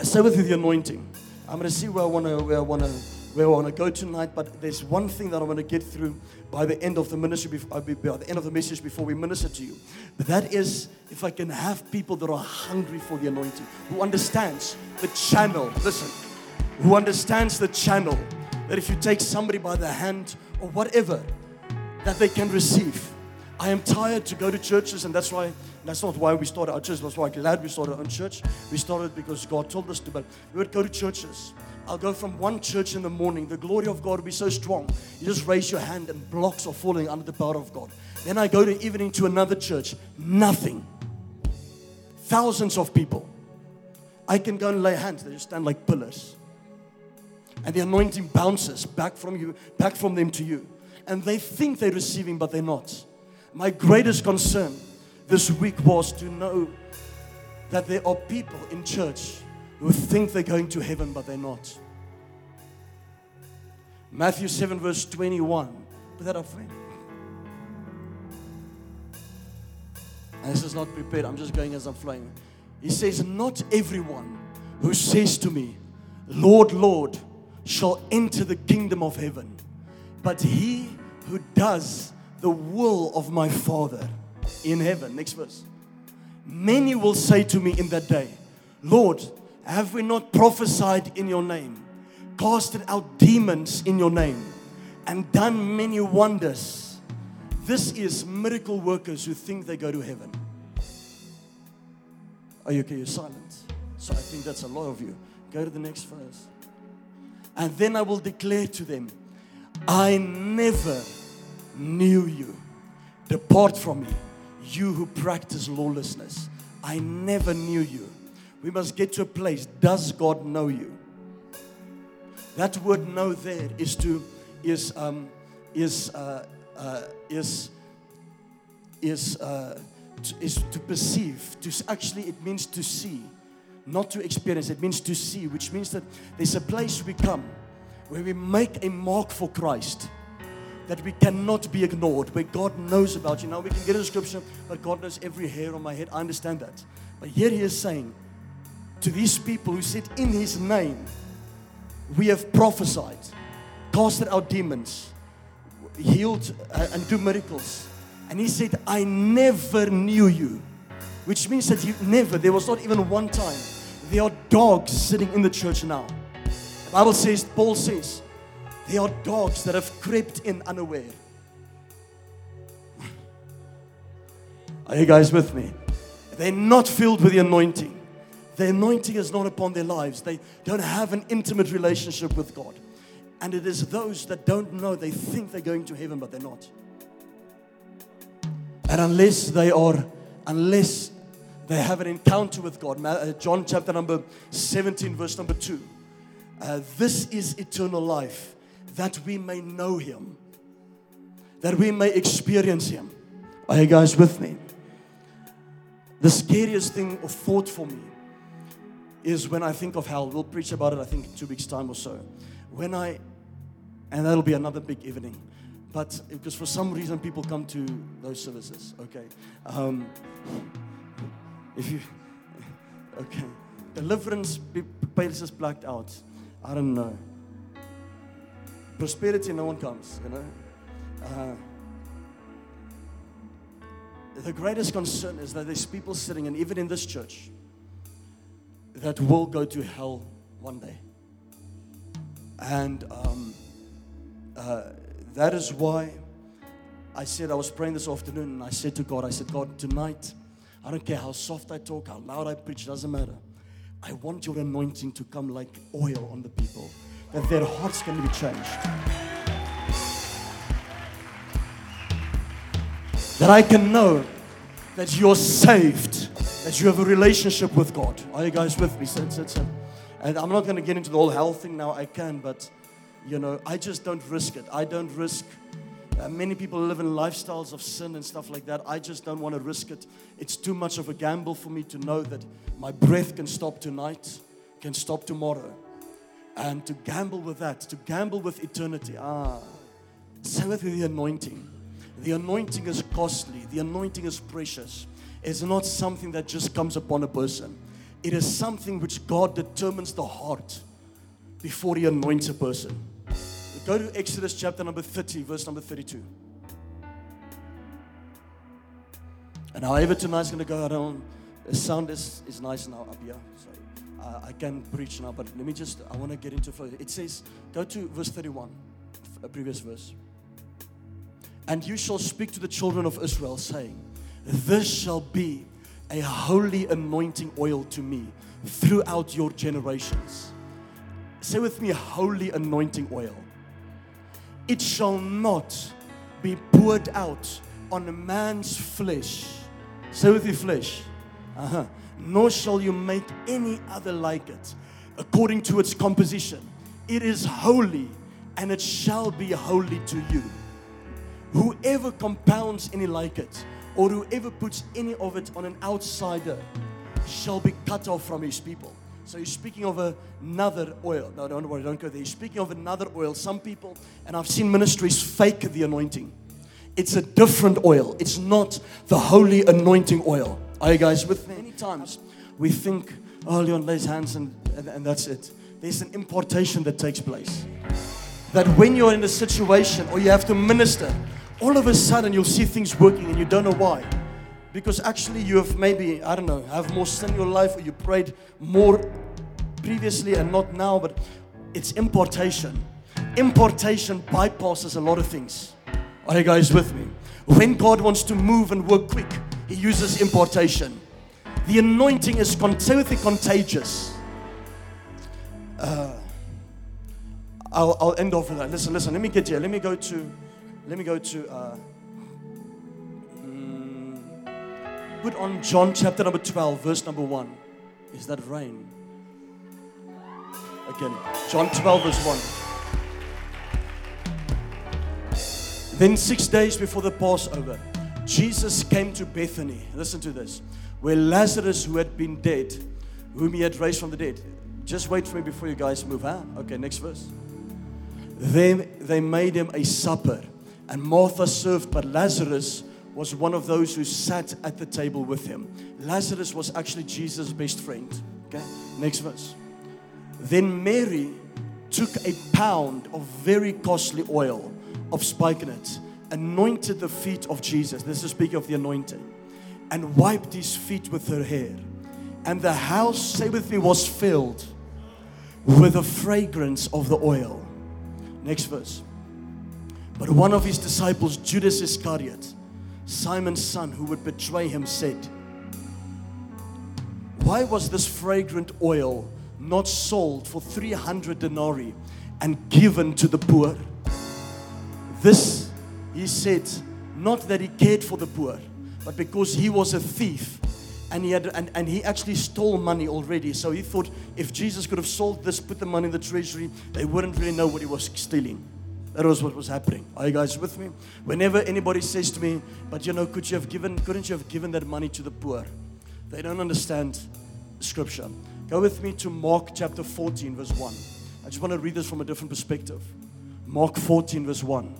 Say with the anointing. I'm going to see where I want to go tonight, but there's one thing that I want to get through by the end of the ministry, by the end of the message before we minister to you. But that is, if I can have people that are hungry for the anointing, who understands the channel. Listen, who understands the channel, that if you take somebody by the hand or whatever, that they can receive. I am tired to go to churches, and that's not why we started our church. That's why I'm glad we started our own church. We started because God told us to, but we would go to churches. I'll go from one church in the morning. The glory of God will be so strong. You just raise your hand and blocks are falling under the power of God. Then I go to evening to another church. Nothing. Thousands of people. I can go and lay hands. They just stand like pillars. And the anointing bounces back from you, back from them to you. And they think they're receiving, but they're not. My greatest concern this week was to know that there are people in church who think they're going to heaven, but they're not. Matthew 7 verse 21. Put that up for me. And this is not prepared. I'm just going as I'm flying. He says, not everyone who says to me, Lord, Lord, shall enter the kingdom of heaven, but he who does the will of my Father in heaven. Next verse. Many will say to me in that day, Lord, have we not prophesied in your name, casted out demons in your name, and done many wonders? This is miracle workers who think they go to heaven. Are you okay? You're silent. So I think that's a lot of you. Go to the next verse. And then I will declare to them, I never knew you. Depart from me, you who practice lawlessness. I never knew you. We must get to a place. Does God know you? That word "know" there is to perceive. To actually, it means to see, not to experience. It means to see, which means that there's a place we come where we make a mark for Christ that we cannot be ignored, where God knows about you. Now we can get a scripture, but God knows every hair on my head. I understand that. But here He is saying to these people who said, in His name, we have prophesied, casted out demons, healed and do miracles. And He said, I never knew you. Which means that you never, there was not even one time. There are dogs sitting in the church now. The Bible says, Paul says, there are dogs that have crept in unaware. Are you guys with me? They're not filled with the anointing. The anointing is not upon their lives. They don't have an intimate relationship with God. And it is those that don't know, they think they're going to heaven, but they're not. And unless they have an encounter with God, John chapter number 17, verse number 2. This is eternal life, that we may know Him, that we may experience Him. Are you guys with me? The scariest thing or thought for me is when I think of hell. We'll preach about it, I think, in 2 weeks' time or so. And that'll be another big evening. But because for some reason people come to those services, okay? Deliverance, places blacked out. I don't know. Prosperity, no one comes, you know. The greatest concern is that there's people sitting, and even in this church, that will go to hell one day. And that is why I was praying this afternoon, and I said to God, God, tonight, I don't care how soft I talk, how loud I preach, doesn't matter. I want your anointing to come like oil on the people, that their hearts can be changed. That I can know that you're saved, that you have a relationship with God. Are you guys with me? Sit. And I'm not going to get into the whole hell thing now. I can, but, you know, I just don't risk it. I don't risk. Many people live in lifestyles of sin and stuff like that. I just don't want to risk it. It's too much of a gamble for me to know that my breath can stop tonight, can stop tomorrow. And to gamble with that, to gamble with eternity. So with the anointing. The anointing is costly. The anointing is precious. It's not something that just comes upon a person. It is something which God determines the heart before He anoints a person. Go to Exodus chapter number 30, verse number 32. And however tonight's going to go, I don't, the sound is nice now up here, so I can preach now, but I want to get into flow. It says, go to verse 31, a previous verse. And you shall speak to the children of Israel, saying, this shall be a holy anointing oil to me throughout your generations. Say with me, holy anointing oil. It shall not be poured out on a man's flesh. Say with me, flesh. Nor shall you make any other like it, according to its composition. It is holy, and it shall be holy to you. Whoever compounds any like it, or whoever puts any of it on an outsider, shall be cut off from his people. So he's speaking of another oil. No, don't worry, don't go there. He's speaking of another oil. Some people, and I've seen ministries fake the anointing. It's a different oil. It's not the holy anointing oil. Are you guys with me? Many times we think, oh, Leon lays hands and that's it. There's an impartation that takes place. That when you're in a situation or you have to minister, all of a sudden you'll see things working and you don't know why. Because actually you have maybe, I don't know, have more sin in your life, or you prayed more previously and not now, but it's impartation. Impartation bypasses a lot of things. Are you guys with me? When God wants to move and work quick, He uses impartation. The anointing is contagious. I'll end off with that. Listen. Let me get here. Let me go to. Put on John chapter number 12, verse number 1. Is that rain? Again, John 12, verse 1. Then 6 days before the Passover, Jesus came to Bethany. Listen to this. Where Lazarus, who had been dead, whom He had raised from the dead. Just wait for me before you guys move, huh? Okay, next verse. Then they made Him a supper, and Martha served, but Lazarus was one of those who sat at the table with Him. Lazarus was actually Jesus' best friend. Okay, next verse. Then Mary took a pound of very costly oil of spikenard, anointed the feet of Jesus. This is speaking of the anointing. And wiped His feet with her hair. And the house, say with me, was filled with the fragrance of the oil. Next verse. But one of His disciples, Judas Iscariot, Simon's son, who would betray Him, said, why was this fragrant oil not sold for 300 denarii and given to the poor? This, he said, not that he cared for the poor, but because he was a thief and he actually stole money already. So he thought if Jesus could have sold this, put the money in the treasury, they wouldn't really know what he was stealing. That was what was happening. Are you guys with me? Whenever anybody says to me, but couldn't you have given that money to the poor? They don't understand Scripture. Go with me to Mark chapter 14, verse 1. I just want to read this from a different perspective. Mark 14, verse 1.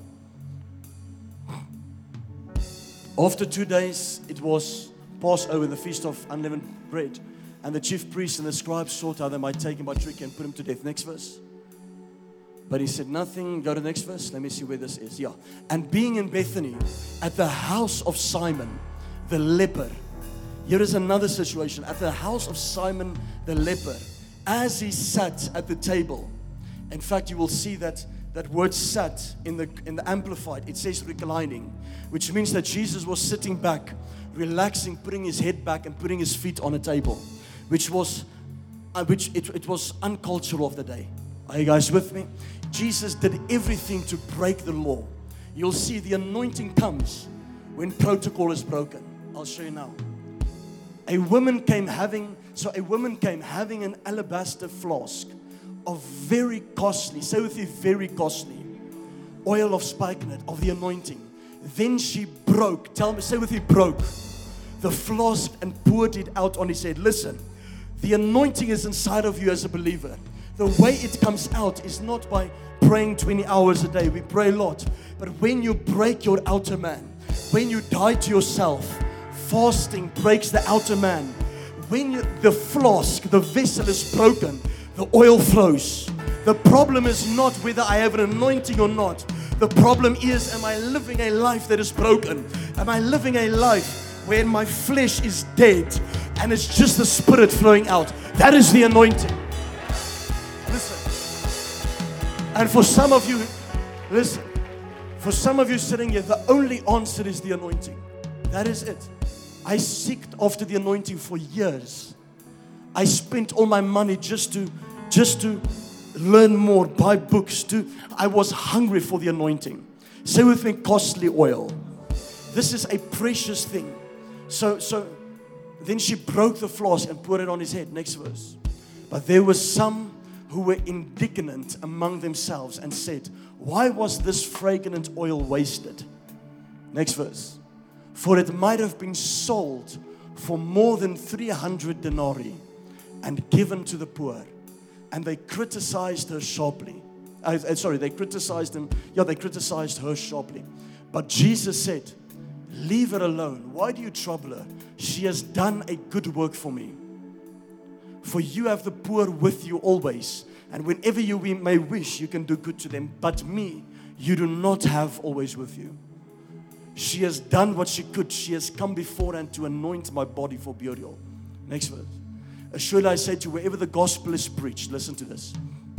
After 2 days, it was Passover, the feast of unleavened bread. And the chief priests and the scribes sought how they might take Him by trick and put Him to death. Next verse. But He said nothing. Go to the next verse. Let me see where this is. Yeah. And being in Bethany, at the house of Simon, the leper. Here is another situation. At the house of Simon, the leper, as he sat at the table. In fact, you will see that word sat in the Amplified. It says reclining, which means that Jesus was sitting back, relaxing, putting His head back and putting His feet on a table, it was uncultural of the day. Are you guys with me? Jesus did everything to break the law. You'll see the anointing comes when protocol is broken. I'll show you now. A woman came having an alabaster flask of very costly, say with you, very costly oil of spikenard, of the anointing. Then she broke, say with me, broke the flask and poured it out on His head. Listen, the anointing is inside of you as a believer. The way it comes out is not by praying 20 hours a day. We pray a lot. But when you break your outer man, when you die to yourself, fasting breaks the outer man. when the flask, the vessel is broken, the oil flows. The problem is not whether I have an anointing or not. The problem is, am I living a life that is broken? Am I living a life where my flesh is dead and it's just the Spirit flowing out? That is the anointing. Listen. And for some of you, listen. For some of you sitting here, the only answer is the anointing. That is it. I seeked after the anointing for years. I spent all my money just to learn more, buy books. I was hungry for the anointing. Say with me, costly oil. This is a precious thing. So then she broke the flask and put it on his head. Next verse. But there were some who were indignant among themselves and said, why was this fragrant oil wasted? Next verse. For it might have been sold for more than 300 denarii and given to the poor. And they criticized her sharply. They criticized him. Yeah, they criticized her sharply. But Jesus said, leave her alone. Why do you trouble her? She has done a good work for me. For you have the poor with you always. And whenever you may wish, you can do good to them. But me, you do not have always with you. She has done what she could. She has come before and to anoint my body for burial. Next verse. Surely I say to you, wherever the gospel is preached, listen to this.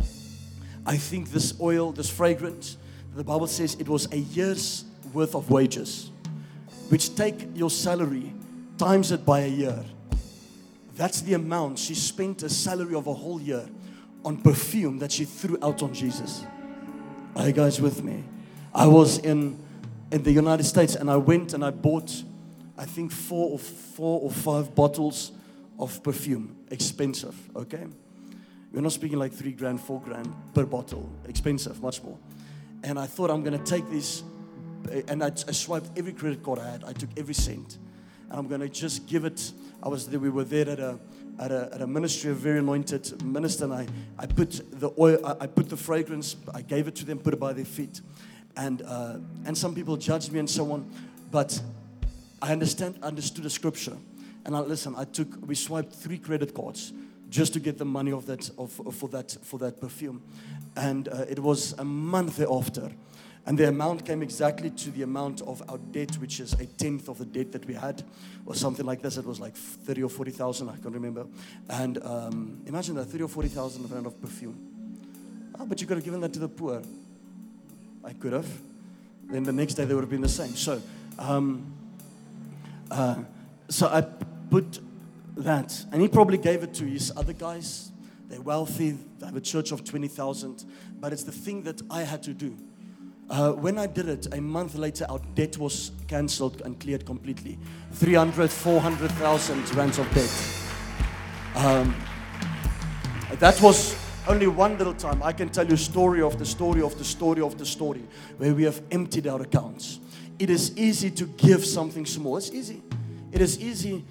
I think this oil, this fragrance, the Bible says it was a year's worth of wages, which take your salary, times it by a year. That's the amount. She spent a salary of a whole year on perfume that she threw out on Jesus. Are you guys with me? I was in the United States and I went and I bought, I think, four or five bottles of perfume. Expensive, okay? We're not speaking like $3,000, $4,000 per bottle. Expensive, much more. And I thought I'm going to take this, and I swiped every credit card I had. I took every cent, and I'm going to just give it. We were there at a ministry, a very anointed minister, and I put the oil, I put the fragrance, I gave it to them, put it by their feet, and some people judged me and so on, but I understood the scripture. And we swiped 3 credit cards just to get the money for that perfume. And it was a month thereafter. And the amount came exactly to the amount of our debt, which is a tenth of the debt that we had, or something like this. It was like 30 or 40,000, I can't remember. And imagine that, 30 or 40,000 rand of perfume. Oh, but you could have given that to the poor. I could have. Then the next day they would have been the same. So I put that, and he probably gave it to his other guys. They're wealthy, they have a church of 20,000, but it's the thing that I had to do. When I did it, a month later, our debt was cancelled and cleared completely. 300,000, 400,000 rands of debt. That was only one little time. I can tell you story after story after story after story where we have emptied our accounts. It is easy to give something small. It's easy. It is easy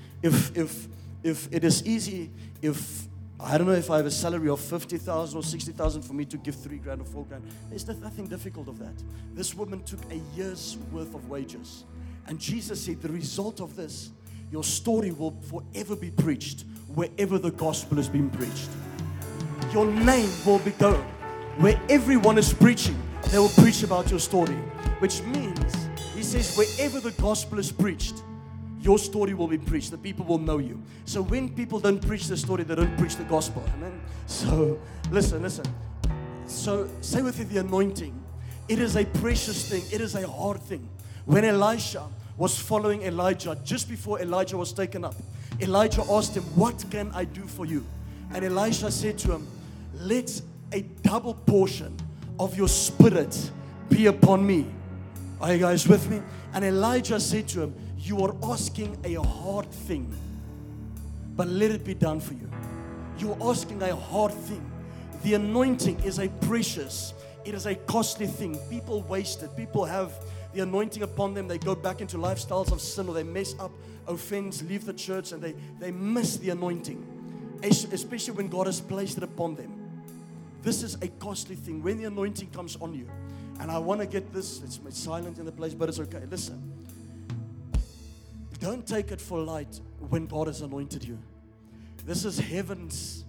if I don't know if I have a salary of 50,000 or 60,000 for me to give $3,000 or $4,000. There's nothing difficult of that. This woman took a year's worth of wages. And Jesus said, the result of this, your story will forever be preached wherever the gospel is being preached. Your name will be going. Where everyone is preaching, they will preach about your story. Which means, he says, wherever the gospel is preached, your story will be preached. The people will know you. So when people don't preach the story, they don't preach the gospel. Amen. So listen. So say with you the anointing. It is a precious thing. It is a hard thing. When Elisha was following Elijah, just before Elijah was taken up, Elijah asked him, what can I do for you? And Elisha said to him, let a double portion of your spirit be upon me. Are you guys with me? And Elijah said to him, you are asking a hard thing, but let it be done for you. You are asking a hard thing. The anointing is a precious, it is a costly thing. People waste it. People have the anointing upon them. They go back into lifestyles of sin, or they mess up, offense, leave the church, and they miss the anointing, especially when God has placed it upon them. This is a costly thing. When the anointing comes on you, and I want to get this, it's silent in the place, but it's okay. Listen. Don't take it for light when God has anointed you. This is heaven's.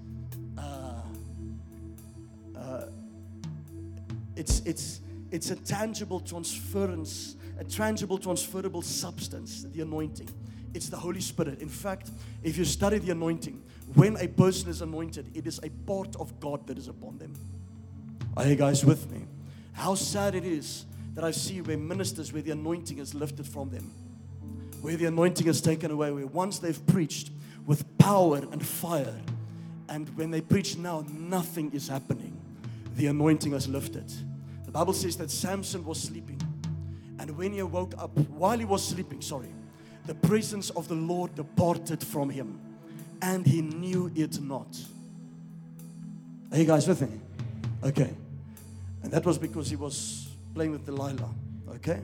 It's a tangible transference, a tangible transferable substance, the anointing. It's the Holy Spirit. In fact, if you study the anointing, when a person is anointed, it is a part of God that is upon them. Are you guys with me? How sad it is that I see where ministers, where the anointing is lifted from them, where the anointing is taken away, where once they've preached with power and fire, and when they preach now, nothing is happening. The anointing is lifted. The Bible says that Samson was sleeping, and when he woke up, while he was sleeping, the presence of the Lord departed from him, and he knew it not. Are you guys with me? Okay. And that was because he was playing with Delilah. Okay?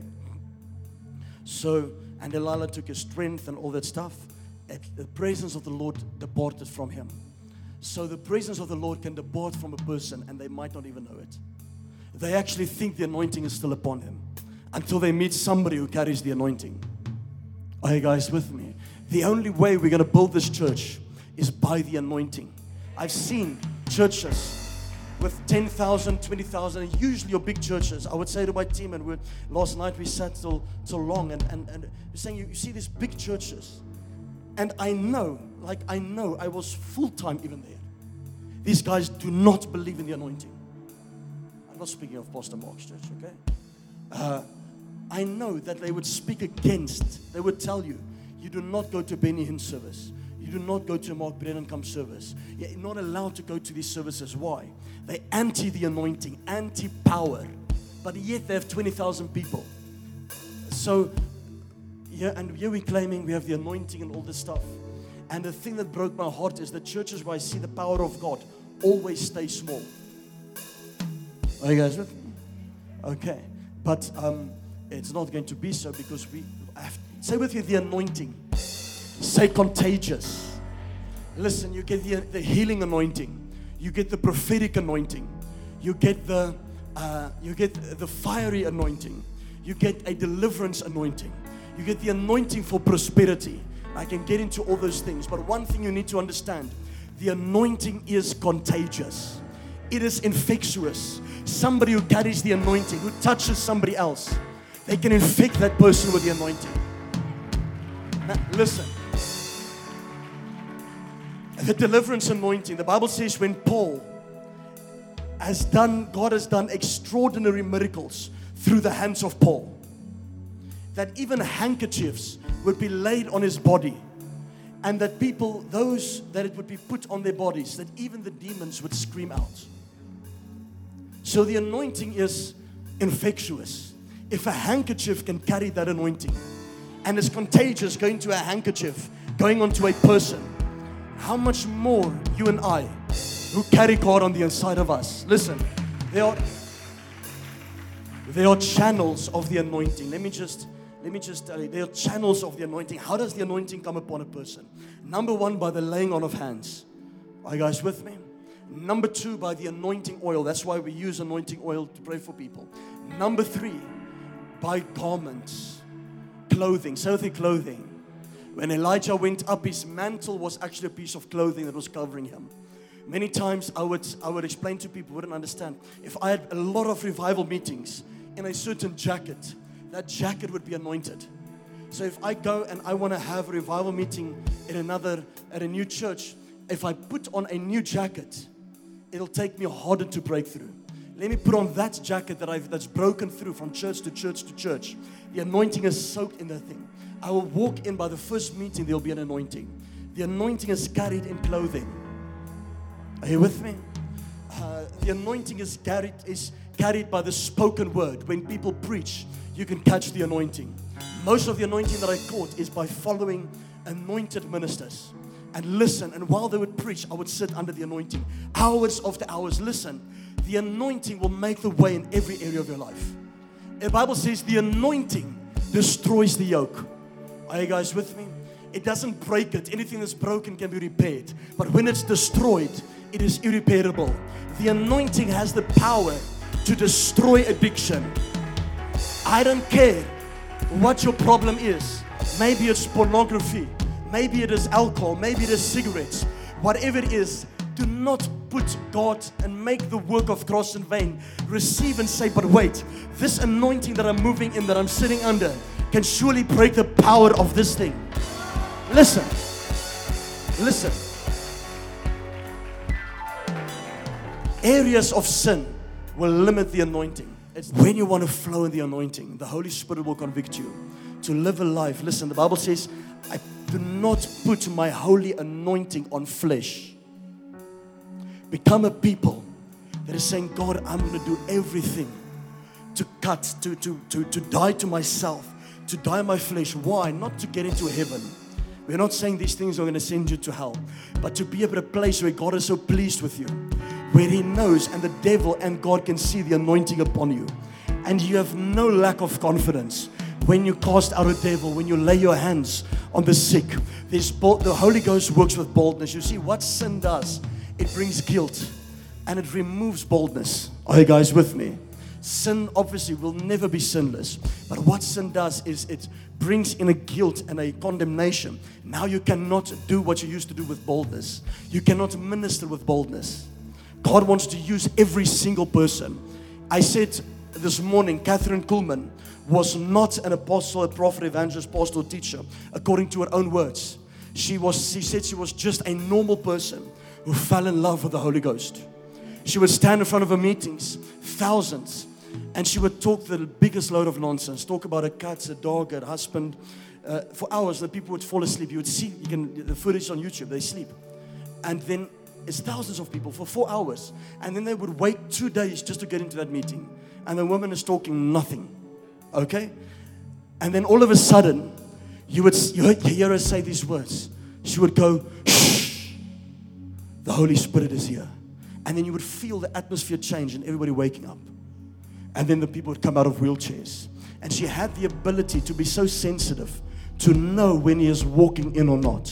So, and Delilah took his strength and all that stuff. The presence of the Lord departed from him. So the presence of the Lord can depart from a person and they might not even know it. They actually think the anointing is still upon them until they meet somebody who carries the anointing. Are you guys with me? The only way we're going to build this church is by the anointing. I've seen churches with 10,000, 20,000, usually your big churches. I would say to my team, and last night we sat till long, and we're saying, you see these big churches, and I know, I was full-time even there. These guys do not believe in the anointing. I'm not speaking of Pastor Mark's church, okay? I know that they would speak against, they would tell you, you do not go to Benny Hinn service. You do not go to a Mark Brennan service. You're not allowed to go to these services. Why? They anti the anointing, anti-power. But yet they have 20,000 people. So, yeah, and here we're claiming we have the anointing and all this stuff. And the thing that broke my heart is the churches where I see the power of God always stay small. Are you guys with me? Okay. But it's not going to be so because we have to, say with you the anointing. Say contagious. Listen, you get the healing anointing. You get the prophetic anointing. You get the fiery anointing. You get a deliverance anointing. You get the anointing for prosperity. I can get into all those things. But one thing you need to understand, the anointing is contagious. It is infectious. Somebody who carries the anointing, who touches somebody else, they can infect that person with the anointing. Now, listen. The deliverance anointing, the Bible says when Paul God has done extraordinary miracles through the hands of Paul, that even handkerchiefs would be laid on his body, and that people, those that it would be put on their bodies, that even the demons would scream out. So the anointing is infectious. If a handkerchief can carry that anointing, and it's contagious going to a handkerchief, going onto a person, how much more you and I, who carry God on the inside of us. Listen, there are channels of the anointing. Let me just tell you, there are channels of the anointing. How does the anointing come upon a person? Number one, by the laying on of hands. Are you guys with me? Number two, by the anointing oil. That's why we use anointing oil to pray for people. Number three, by garments, clothing, certain clothing. When Elijah went up, his mantle was actually a piece of clothing that was covering him. Many times I would explain to people who wouldn't understand. If I had a lot of revival meetings in a certain jacket, that jacket would be anointed. So if I go and I want to have a revival meeting at a new church, if I put on a new jacket, it'll take me harder to break through. Let me put on that jacket that's broken through from church to church to church. The anointing is soaked in that thing. I will walk in by the first meeting, there'll be an anointing. The anointing is carried in clothing. Are you with me? The anointing is carried by the spoken word. When people preach, you can catch the anointing. Most of the anointing that I caught is by following anointed ministers. And listen, and while they would preach, I would sit under the anointing. Hours after hours, listen. The anointing will make the way in every area of your life. The Bible says the anointing destroys the yoke. Are you guys with me? It doesn't break it. Anything that's broken can be repaired. But when it's destroyed, it is irreparable. The anointing has the power to destroy addiction. I don't care what your problem is. Maybe it's pornography. Maybe it is alcohol. Maybe it is cigarettes. whatever it is, do not put God and make the work of cross in vain. Receive and say, but wait, this anointing that I'm moving in, that I'm sitting under, can surely break the power of this thing. Listen. Areas of sin will limit the anointing. It's when you want to flow in the anointing, the Holy Spirit will convict you to live a life. Listen, the Bible says, I do not put my holy anointing on flesh. Become a people that is saying, God, I'm going to do everything to cut, to die to myself, to die my flesh. Why? Not to get into heaven. We're not saying these things are going to send you to hell, but to be at a place where God is so pleased with you, where He knows, and the devil and God can see the anointing upon you, and you have no lack of confidence when you cast out a devil, when you lay your hands on the sick. The Holy Ghost works with boldness. You see, what sin does, it brings guilt and it removes boldness. Are you guys with me? Sin obviously will never be sinless, but what sin does is it brings in a guilt and a condemnation. Now you cannot do what you used to do with boldness. You cannot minister with boldness. God wants to use every single person. I said this morning, Catherine Kuhlman was not an apostle, a prophet, evangelist, pastor, teacher, according to her own words. She said she was just a normal person who fell in love with the Holy Ghost. She would stand in front of her meetings, thousands, and she would talk the biggest load of nonsense, talk about her cats, a dog, her husband, for hours. The people would fall asleep. You would see, the footage on YouTube, they sleep. And then it's thousands of people for 4 hours. And then they would wait 2 days just to get into that meeting. And the woman is talking nothing. Okay? And then all of a sudden, you hear her say these words. She would go, shh, the Holy Spirit is here. And then you would feel the atmosphere change and everybody waking up. And then the people would come out of wheelchairs. And she had the ability to be so sensitive to know when He is walking in or not.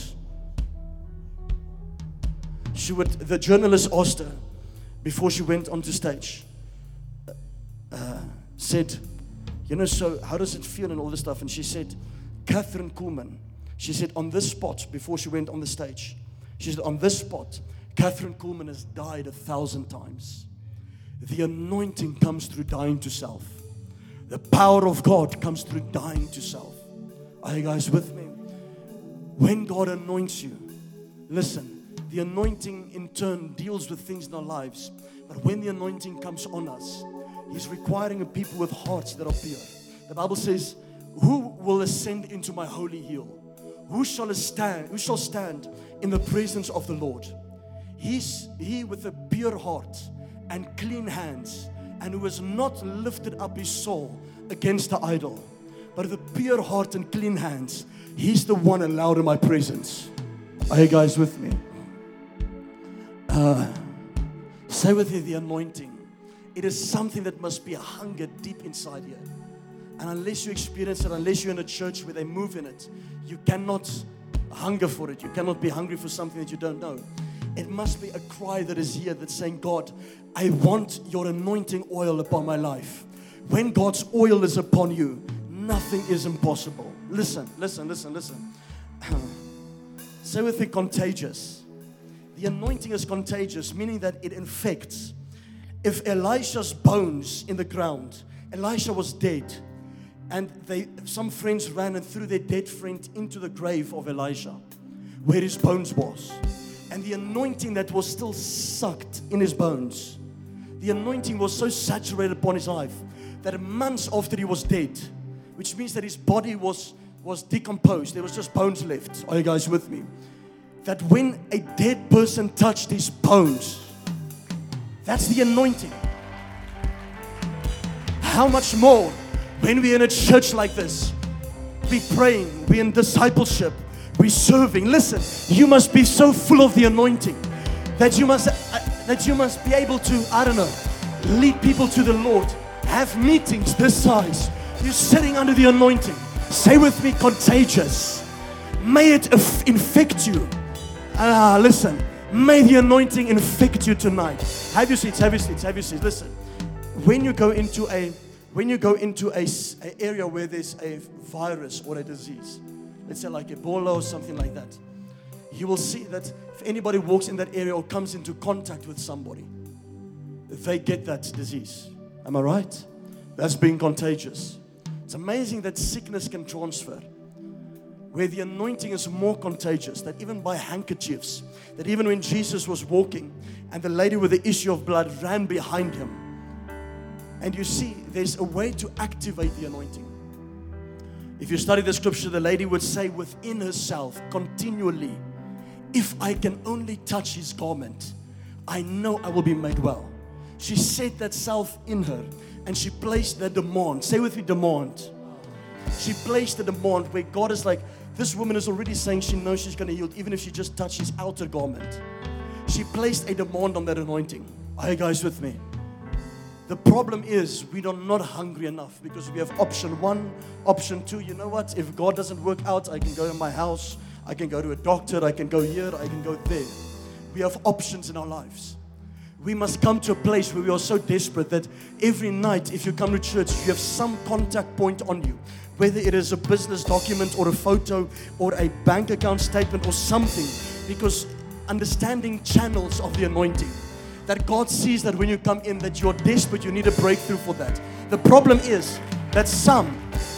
The journalist asked her before she went onto stage, said, so how does it feel and all this stuff? And she said, Catherine Kuhlman, she said, on this spot, before she went on the stage, she said, on this spot, Catherine Kuhlman has died 1,000 times. The anointing comes through dying to self. The power of God comes through dying to self. Are you guys with me? When God anoints you, listen, the anointing in turn deals with things in our lives. But when the anointing comes on us, He's requiring a people with hearts that are pure. The Bible says, who will ascend into my holy hill? Who shall stand in the presence of the Lord? He with a pure heart and clean hands, and who has not lifted up his soul against the idol, but with a pure heart and clean hands, He's the one allowed in my presence. Are you guys with me? Say with me, the anointing. It is something that must be a hunger deep inside here. And unless you experience it, unless you're in a church where they move in it, you cannot hunger for it. You cannot be hungry for something that you don't know. It must be a cry that is here that's saying, God, I want your anointing oil upon my life. When God's oil is upon you, nothing is impossible. Listen. Say with me, contagious. The anointing is contagious, meaning that it infects. If Elisha's bones in the ground, Elisha was dead, and some friends ran and threw their dead friend into the grave of Elisha, where his bones was. And the anointing that was still sucked in his bones, the anointing was so saturated upon his life that months after he was dead, which means that his body was decomposed, there was just bones left. Are you guys with me? That when a dead person touched his bones, that's the anointing. How much more when we're in a church like this, we praying, we're in discipleship, we're serving. Listen, you must be so full of the anointing that you must be able to, lead people to the Lord. Have meetings this size. You're sitting under the anointing. Say with me, contagious. May it infect you. Listen, may the anointing infect you tonight. Have your seats. Listen, when you go into a area where there's a virus or a disease, let's say like Ebola or something like that, you will see that if anybody walks in that area or comes into contact with somebody, they get that disease. Am I right? That's being contagious. It's amazing that sickness can transfer. Where the anointing is more contagious, that even by handkerchiefs, that even when Jesus was walking and the lady with the issue of blood ran behind him. And you see, there's a way to activate the anointing. If you study the scripture, the lady would say within herself continually, if I can only touch his garment, I know I will be made well. She said that self in her, and she placed the demand. Say with me, demand. She placed the demand where God is like, this woman is already saying she knows she's going to heal, even if she just touches his outer garment. She placed a demand on that anointing. Are you guys with me? The problem is we are not hungry enough because we have option 1, option 2. You know what? If God doesn't work out, I can go to my house. I can go to a doctor. I can go here. I can go there. We have options in our lives. We must come to a place where we are so desperate that every night, if you come to church, you have some contact point on you. Whether it is a business document or a photo or a bank account statement or something. Because understanding channels of the anointing. That God sees that when you come in that you're desperate, you need a breakthrough for that. The problem is that some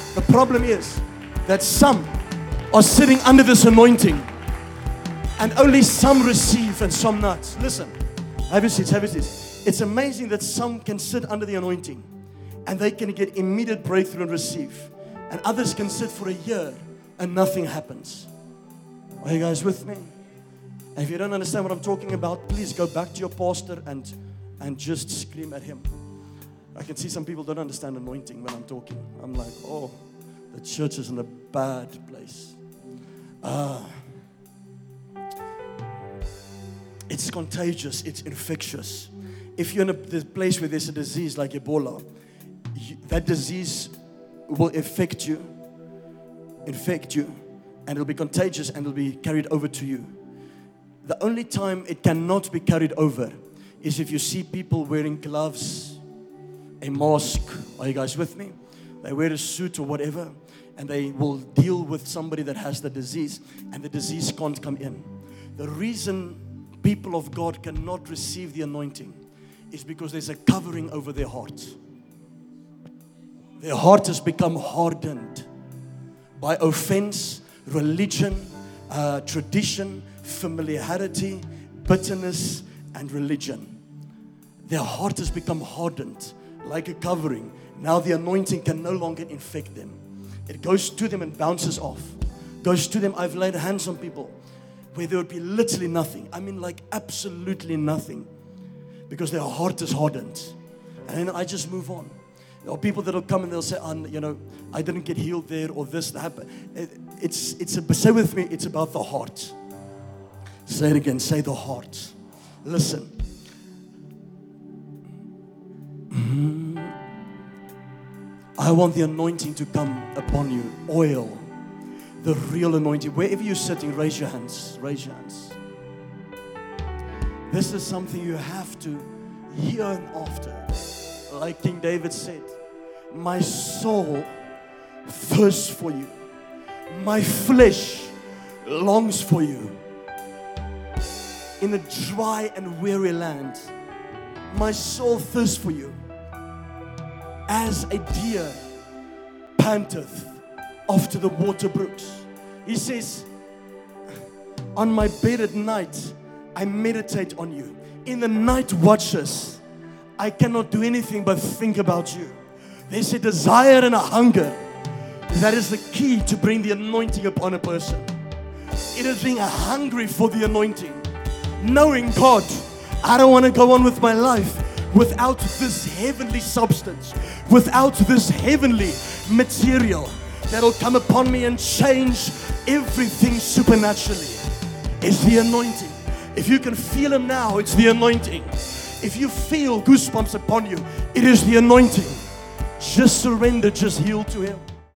are sitting under this anointing and only some receive and some not. Listen, have your seats. It's amazing that some can sit under the anointing and they can get immediate breakthrough and receive. And others can sit for a year and nothing happens. Are you guys with me? And if you don't understand what I'm talking about, please go back to your pastor and just scream at him. I can see some people don't understand anointing when I'm talking. I'm like, oh, the church is in a bad place. It's contagious. It's infectious. If you're in a place where there's a disease like Ebola, that disease will infect you, and it'll be contagious and it'll be carried over to you. The only time it cannot be carried over is if you see people wearing gloves, a mask. Are you guys with me? They wear a suit or whatever, and they will deal with somebody that has the disease, and the disease can't come in. The reason people of God cannot receive the anointing is because there's a covering over their heart. Their heart has become hardened by offense, religion, tradition, familiarity, bitterness, and religion. Their heart has become hardened like a covering. Now the anointing can no longer infect them. It goes to them and bounces off. Goes to them. I've laid hands on people where there would be literally nothing. I mean like absolutely nothing. Because their heart is hardened. And then I just move on. There are people that will come and they'll say, I didn't get healed there or this happened. Say with me, it's about the heart. Say it again, say the heart. Listen. I want the anointing to come upon you. Oil. The real anointing. Wherever you're sitting, raise your hands. Raise your hands. This is something you have to yearn after. Like King David said, my soul thirsts for you. My flesh longs for you. In a dry and weary land, my soul thirsts for you. As a deer panteth after the water brooks. He says, on my bed at night, I meditate on you. In the night watches, I cannot do anything but think about you. There's a desire and a hunger that is the key to bring the anointing upon a person. It is being hungry for the anointing. Knowing, God, I don't want to go on with my life without this heavenly substance, without this heavenly material that will come upon me and change everything supernaturally. It's the anointing. If you can feel Him now, it's the anointing. If you feel goosebumps upon you, it is the anointing. Just surrender, just yield to Him.